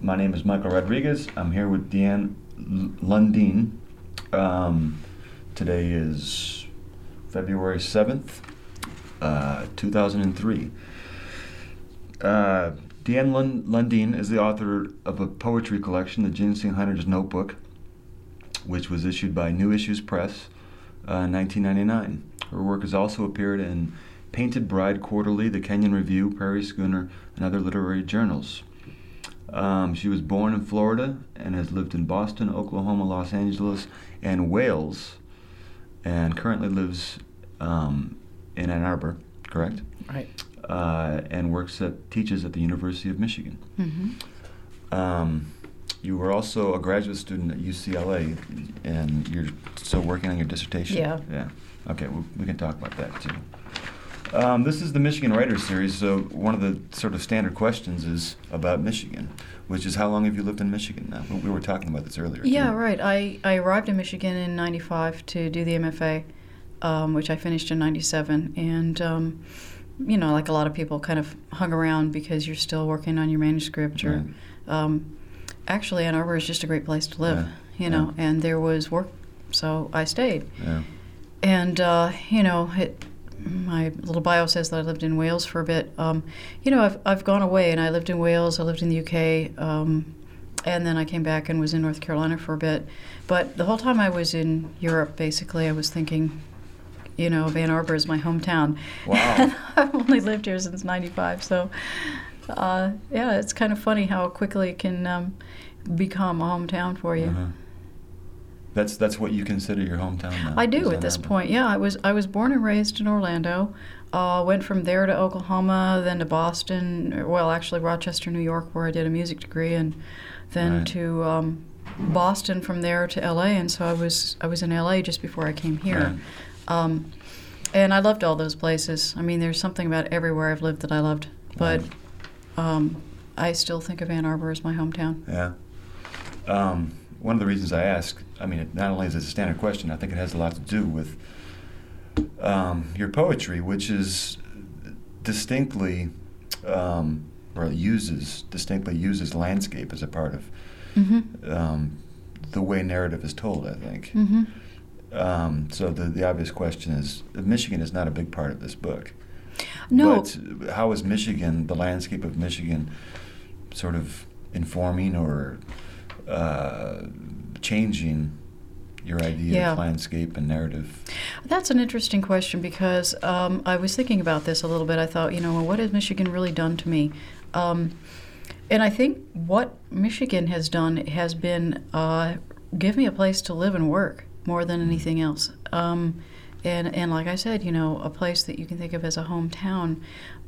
My name is Michael Rodriguez. I'm here with Deanne Lundeen. Today is February 7th, 2003. Deanne Lundeen is the author of a poetry collection, The Ginseng Hunter's Notebook, which was issued by New Issues Press in 1999. Her work has also appeared in Painted Bride Quarterly, The Kenyon Review, Prairie Schooner, and other literary journals. She was born in Florida and has lived in Boston, Oklahoma, Los Angeles, and Wales, and currently lives in Ann Arbor, correct? Right. And teaches at the University of Michigan. Mm-hmm. You were also a graduate student at UCLA, and you're still working on your dissertation? Yeah. Yeah. Okay, we can talk about that too. This is the Michigan Writers Series, so one of the sort of standard questions is about Michigan, which is how long have you lived in Michigan now? We were talking about this earlier. Yeah, too. right. I arrived in Michigan in 95 to do the MFA, which I finished in 97. And, like a lot of people, kind of hung around because you're still working on your manuscript. Or, Right. Actually, Ann Arbor is just a great place to live, Yeah. and there was work, so I stayed. Yeah. And, my little bio says that I lived in Wales for a bit. I've gone away, and I lived in Wales, I lived in the UK, and then I came back and was in North Carolina for a bit. But the whole time I was in Europe, basically, I was thinking, of Ann Arbor as my hometown. Wow. I've only lived here since 95, so, it's kind of funny how quickly it can become a hometown for you. Uh-huh. That's what you consider your hometown now? I do at this point. Yeah, I was born and raised in Orlando. Went from there to Oklahoma, then to Boston. Well, actually Rochester, New York, where I did a music degree, and then Right. to Boston. From there to L.A. And so I was in L.A. just before I came here. Right. And I loved all those places. I mean, there's something about everywhere I've lived that I loved. But I still think of Ann Arbor as my hometown. Yeah. One of the reasons I ask, not only is it a standard question, I think it has a lot to do with your poetry, which is distinctly uses landscape as a part of the way narrative is told, I think. Mm-hmm. So the obvious question is, Michigan is not a big part of this book. No. But how is Michigan, the landscape of Michigan, sort of informing or changing your idea of landscape and narrative? That's an interesting question because I was thinking about this a little bit. I thought, what has Michigan really done to me? And I think what Michigan has done has been give me a place to live and work more than anything else. And like I said, a place that you can think of as a hometown.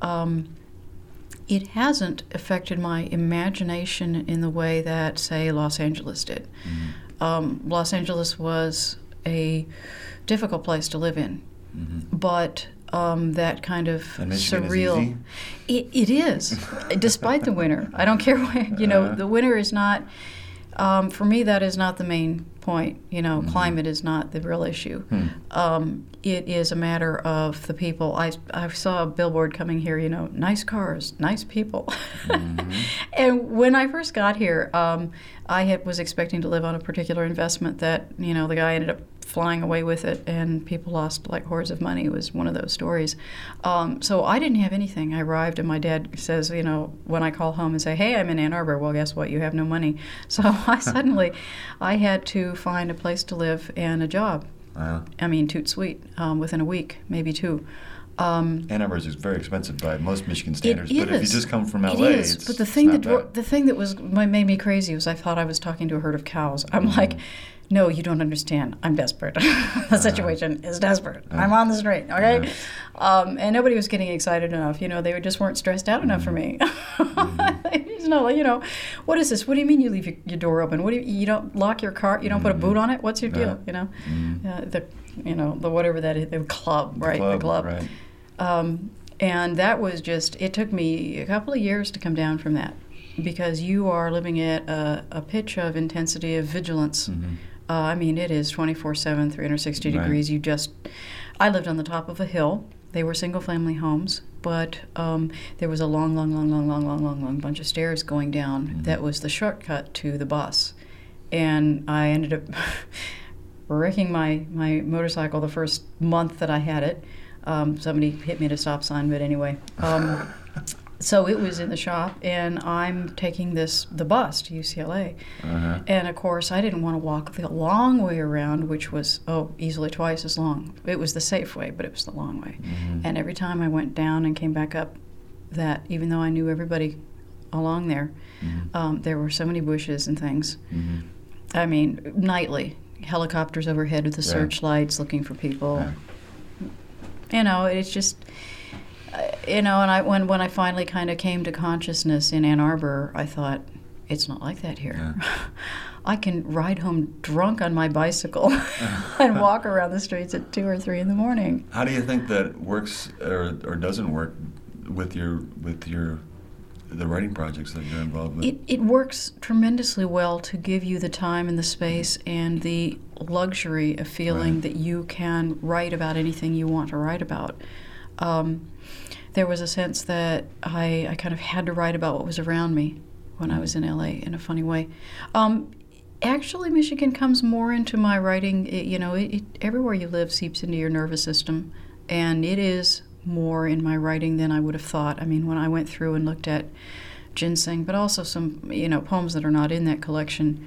It hasn't affected my imagination in the way that, say, Los Angeles did. Mm-hmm. Los Angeles was a difficult place to live in, but that kind of surreal. It is, despite the winter. I don't care where, the winter is not. For me, that is not the main point. Climate is not the real issue. It is a matter of the people. I saw a billboard coming here, nice cars, nice people. And when I first got here, I was expecting to live on a particular investment that, the guy ended up flying away with it, and people lost like hordes of money. It was one of those stories. So I didn't have anything. I arrived, and my dad says, when I call home and say, hey, I'm in Ann Arbor, well, guess what? You have no money. So I had to find a place to live and a job. Toot sweet, within a week, maybe two. Ann Arbor is very expensive by most Michigan standards, but if you just come from LA, it is. But the thing that made me crazy was I thought I was talking to a herd of cows. I'm like, no, you don't understand. I'm desperate. The situation is desperate. I'm on the street, okay? And nobody was getting excited enough. They just weren't stressed out enough for me. What is this? What do you mean you leave your door open? What do you don't lock your car? You don't put a boot on it? What's your deal? The whatever that is, the club, right? The club. Right. And that was it took me a couple of years to come down from that, because you are living at a pitch of intensity of vigilance. It is 24/7, 360 degrees. I lived on the top of a hill. They were single-family homes. but there was a long bunch of stairs going down that was the shortcut to the bus. And I ended up wrecking my motorcycle the first month that I had it. Somebody hit me at a stop sign, but anyway. So it was in the shop, and I'm taking the bus to UCLA. Uh-huh. And, of course, I didn't want to walk the long way around, which was, easily twice as long. It was the safe way, but it was the long way. Mm-hmm. And every time I went down and came back up that, even though I knew everybody along there, there were so many bushes and things. Mm-hmm. I mean, nightly, helicopters overhead with the searchlights looking for people. Yeah. It's just... and when I finally kind of came to consciousness in Ann Arbor, I thought, it's not like that here. Yeah. I can ride home drunk on my bicycle and walk around the streets at 2 or 3 in the morning. How do you think that works or doesn't work with the writing projects that you're involved with? It works tremendously well to give you the time and the space and the luxury of feeling that you can write about anything you want to write about. There was a sense that I kind of had to write about what was around me when I was in LA in a funny way. Actually, Michigan comes more into my writing. Everywhere you live seeps into your nervous system, and it is more in my writing than I would have thought. I mean, when I went through and looked at Ginseng, but also some poems that are not in that collection,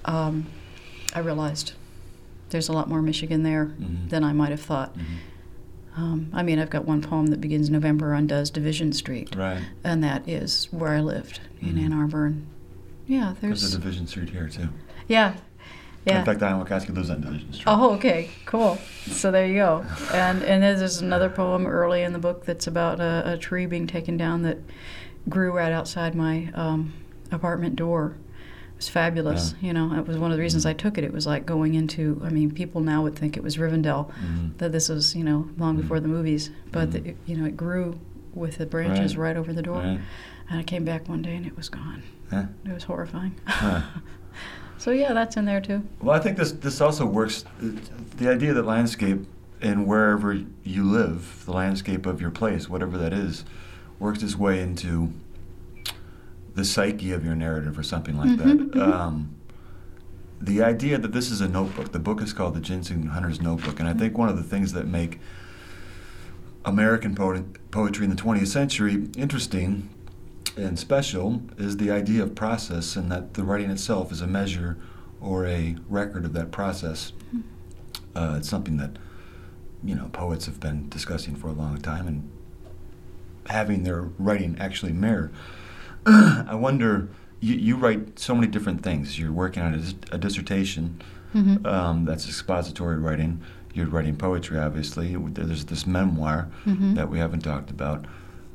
I realized there's a lot more Michigan there than I might have thought. Mm-hmm. I've got one poem that begins November undoes Division Street, right, and that is where I lived in Ann Arbor. And there's a Division Street here too. Yeah. In fact, Diane Wachowski lives on Division Street. Oh, okay, cool. So there you go. And there's another poem early in the book that's about a tree being taken down that grew right outside my apartment door. It was fabulous. Yeah. It was one of the reasons I took it. It was like going into, people now would think it was Rivendell, that this was, long before the movies. But, it grew with the branches right over the door. Right. And I came back one day and it was gone. Huh? It was horrifying. Huh. So, that's in there too. Well, I think this also works. The idea that landscape and wherever you live, the landscape of your place, whatever that is, works its way into the psyche of your narrative or something like that. The idea that this is a notebook, the book is called The Ginseng Hunter's Notebook, and I think one of the things that make American poetry in the 20th century interesting and special is the idea of process, and that the writing itself is a measure or a record of that process. It's something that poets have been discussing for a long time and having their writing actually mirror. I wonder, you write so many different things. You're working on a dissertation that's expository writing. You're writing poetry, obviously. There's this memoir that we haven't talked about.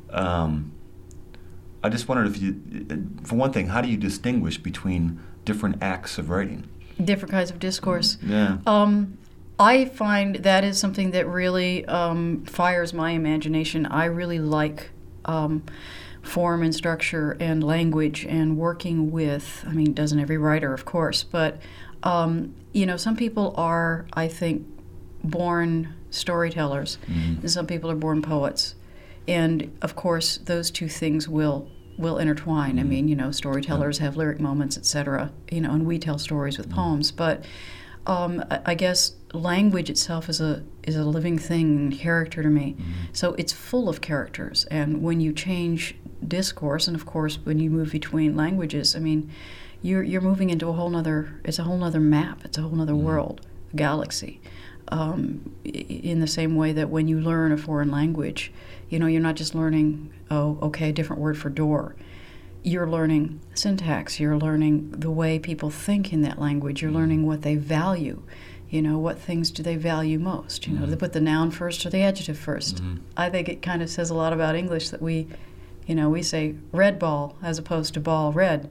I just wondered for one thing, how do you distinguish between different acts of writing? Different kinds of discourse. Yeah. I find that is something that really fires my imagination. I really like form and structure and language and working with, doesn't every writer, of course, but, some people are, I think, born storytellers, and some people are born poets. And, of course, those two things will intertwine. Storytellers have lyric moments, etc., and we tell stories with poems, but I guess language itself is a living thing and character to me. So it's full of characters, and when you change discourse, and of course when you move between languages, you're moving into a whole nother map, it's a whole nother world, a galaxy. In the same way that when you learn a foreign language, you're not just learning, a different word for door. You're learning syntax, you're learning the way people think in that language, you're learning what they value. What things do they value most? Do they put the noun first or the adjective first? I think it kind of says a lot about English that we say red ball as opposed to ball red.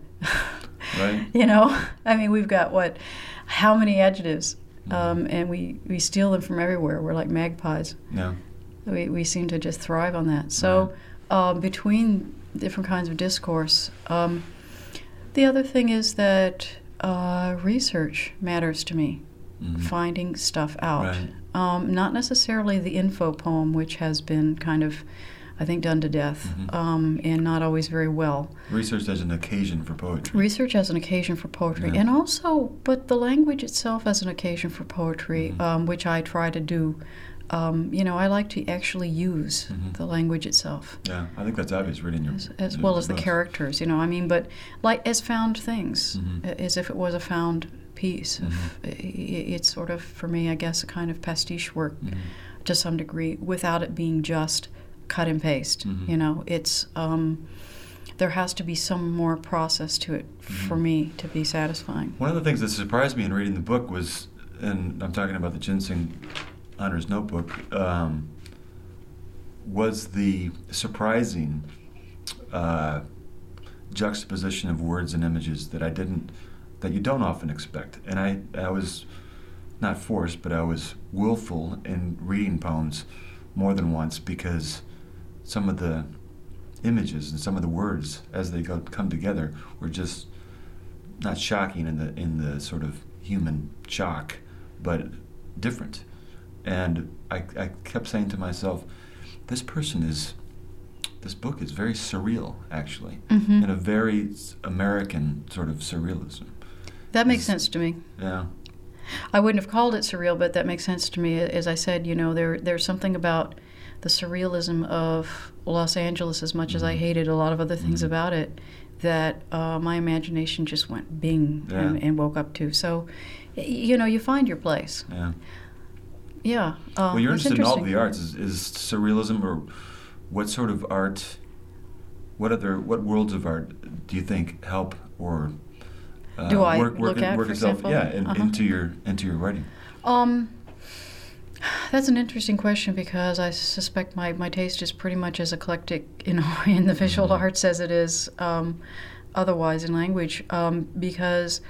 Right. We've got how many adjectives? And we steal them from everywhere. We're like magpies. Yeah. We seem to just thrive on that. So between different kinds of discourse, the other thing is that research matters to me. Finding stuff out. Right. Not necessarily the info poem, which has been kind of I think, done to death, and not always very well. Research as an occasion for poetry. Research as an occasion for poetry, and also, but the language itself as an occasion for poetry, which I try to do. I like to actually use the language itself. Yeah, I think that's obvious reading your as well as the characters, but like as found things, as if it was a found piece. It's sort of, for me, I guess, a kind of pastiche work to some degree, without it being just cut and paste. It's there has to be some more process to it for me to be satisfying. One of the things that surprised me in reading the book was, and I'm talking about the Ginseng Hunter's Notebook, was the surprising juxtaposition of words and images that you don't often expect. And I was not forced, but I was willful in reading poems more than once, because some of the images and some of the words as they come together were just not shocking in the sort of human shock, but different. And I kept saying to myself, this book is very surreal, actually, in a very American sort of surrealism. That makes sense to me. Yeah. I wouldn't have called it surreal, but that makes sense to me. As I said, there's something about the surrealism of Los Angeles, as much as I hated a lot of other things about it, that my imagination just went bing and woke up to. So, you find your place. Yeah. Yeah. Well, you're interested in all of the arts. Is surrealism, or what sort of art, what worlds of art do you think help or do I work at, for itself example? into your writing? That's an interesting question, because I suspect my taste is pretty much as eclectic in the visual arts as it is otherwise in language, because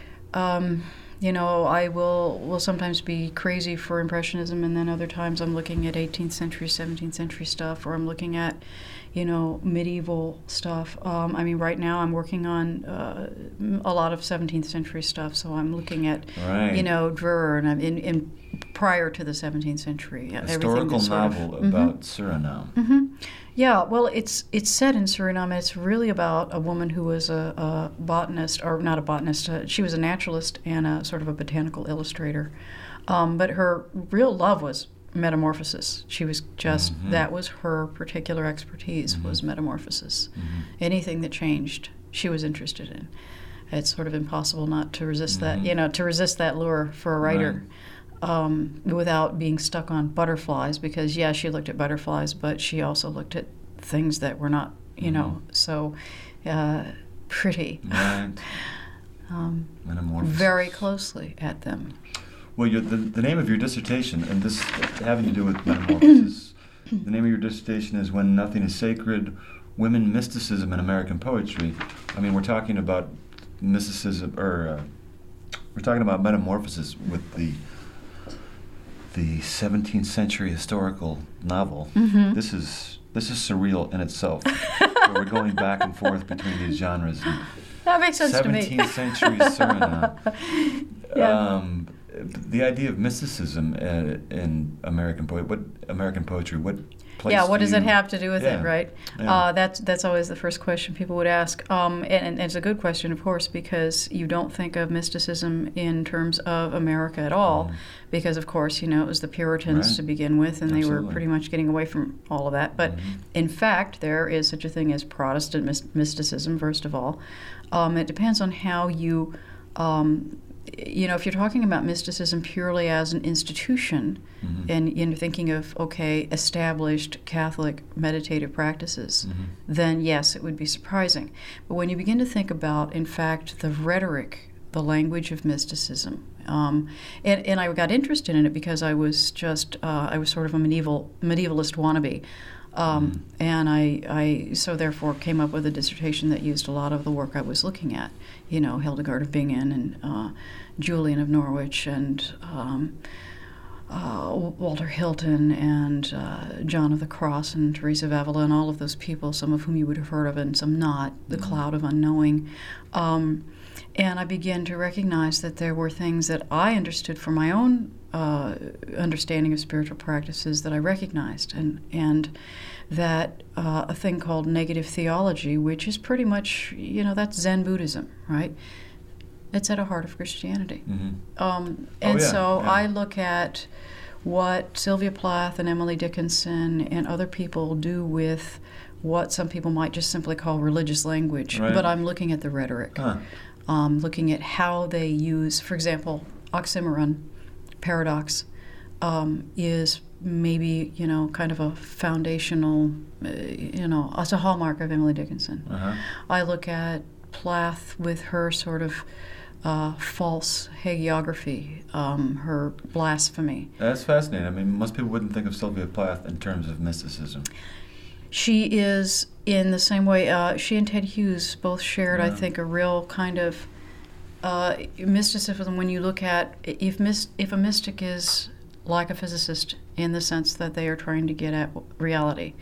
I will sometimes be crazy for Impressionism, and then other times I'm looking at 18th century, 17th century stuff, or I'm looking at, medieval stuff. Right now I'm working on a lot of 17th century stuff, so I'm looking at, Dürer, and I'm in prior to the 17th century. Historical novel about Suriname. Yeah, well, it's set in Suriname. It's really about a woman who was a botanist, or not a botanist. She was a naturalist and a sort of a botanical illustrator. But her real love was metamorphosis. She was just, that was her particular expertise, was metamorphosis. Anything that changed, she was interested in. It's sort of impossible not to resist that, to resist that lure for a writer. Right. Without being stuck on butterflies, because she looked at butterflies, but she also looked at things that were not, so pretty. Right. Metamorphosis. Very closely at them. Well, the name of your dissertation, and this having to do with metamorphosis, the name of your dissertation is "When Nothing is Sacred: Women, Mysticism, and American Poetry." We're talking about mysticism, or we're talking about metamorphosis with the 17th century historical novel. This is surreal in itself. We're going back and forth between these genres. That makes sense to me. 17th century Suriname. The idea of mysticism in American poetry, what place? Yeah, what does it have to do with it, right? Yeah. That's always the first question people would ask, and it's a good question, of course, because you don't think of mysticism in terms of America at all, because of course, it was the Puritans to begin with, and they were pretty much getting away from all of that. But in fact, there is such a thing as Protestant mysticism. First of all, it depends on how you. If you're talking about mysticism purely as an institution, and you're thinking of, established Catholic meditative practices, then yes, it would be surprising. But when you begin to think about, in fact, the rhetoric, the language of mysticism, and I got interested in it because I was sort of a medievalist wannabe. And I so therefore came up with a dissertation that used a lot of the work I was looking at, Hildegard of Bingen and Julian of Norwich and Walter Hilton and John of the Cross and Teresa of Avila and all of those people, some of whom you would have heard of and some not, the cloud of unknowing. And I began to recognize that there were things that I understood from my own understanding of spiritual practices that I recognized, and that a thing called negative theology, which is pretty much, that's Zen Buddhism, right? It's at the heart of Christianity. I look at what Sylvia Plath and Emily Dickinson and other people do with what some people might just simply call religious language, but I'm looking at the rhetoric, looking at how they use, for example, oxymoron, paradox, is maybe, kind of a foundational, it's a hallmark of Emily Dickinson. I look at Plath with her sort of false hagiography, her blasphemy. That's fascinating. I mean, most people wouldn't think of Sylvia Plath in terms of mysticism. She is, in the same way, she and Ted Hughes both shared, I think, a real kind of mysticism when you look at if a mystic is like a physicist in the sense that they are trying to get at reality.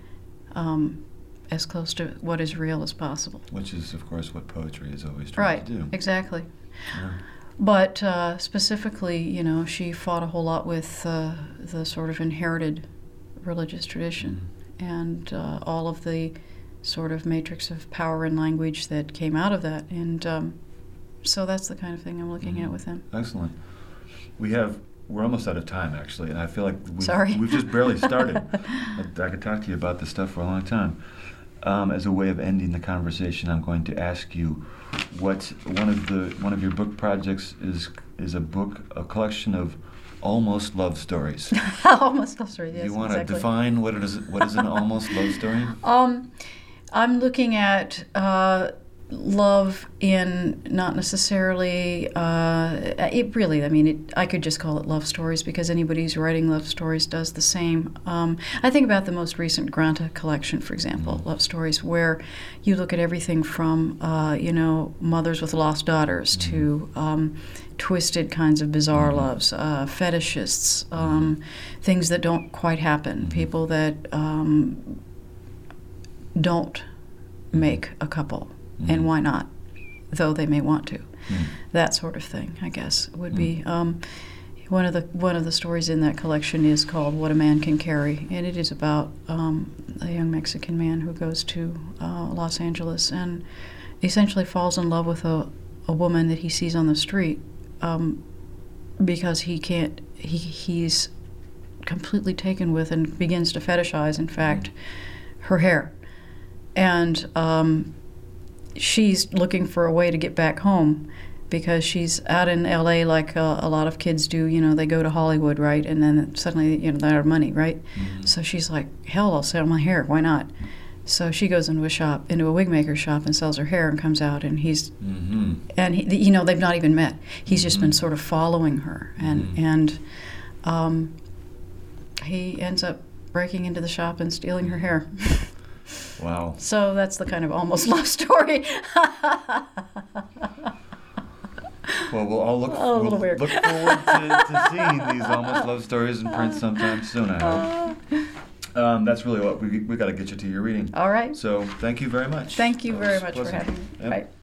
As close to what is real as possible. Which is, of course, what poetry is always trying to do. Right, exactly. But specifically, she fought a whole lot with the sort of inherited religious tradition and all of the sort of matrix of power and language that came out of that. And so that's the kind of thing I'm looking at with him. Excellent. We're almost out of time, actually, and I feel like we've just barely started. I could talk to you about this stuff for a long time. As a way of ending the conversation, I'm going to ask you what one of your book projects is a collection of almost love stories. Almost love stories, yes. Do you want to define what is an almost love story? I'm looking at love in not necessarily I could just call it love stories because anybody who's writing love stories does the same. I think about the most recent Granta collection, for example, love stories, where you look at everything from mothers with lost daughters to twisted kinds of bizarre loves, fetishists, things that don't quite happen, people that don't make a couple. And why not, though they may want to? That sort of thing, I guess, would be one of the stories in that collection is called "What a Man Can Carry," and it is about a young Mexican man who goes to Los Angeles and essentially falls in love with a woman that he sees on the street because he's completely taken with and begins to fetishize, in fact, her hair, and she's looking for a way to get back home because she's out in L.A. like a lot of kids do. They go to Hollywood, right? And then suddenly, they're out of money, right? So she's like, hell, I'll sell my hair. Why not? So she goes into a wig maker's shop and sells her hair and comes out and he's, and he, they've not even met. He's just been sort of following her and he ends up breaking into the shop and stealing her hair. Wow. So that's the kind of almost love story. Well, we'll all look forward to seeing these almost love stories in print sometime soon, I hope. That's really what we got to get you to your reading. All right. So thank you very much. Thank you very much for having me. Yep. Bye.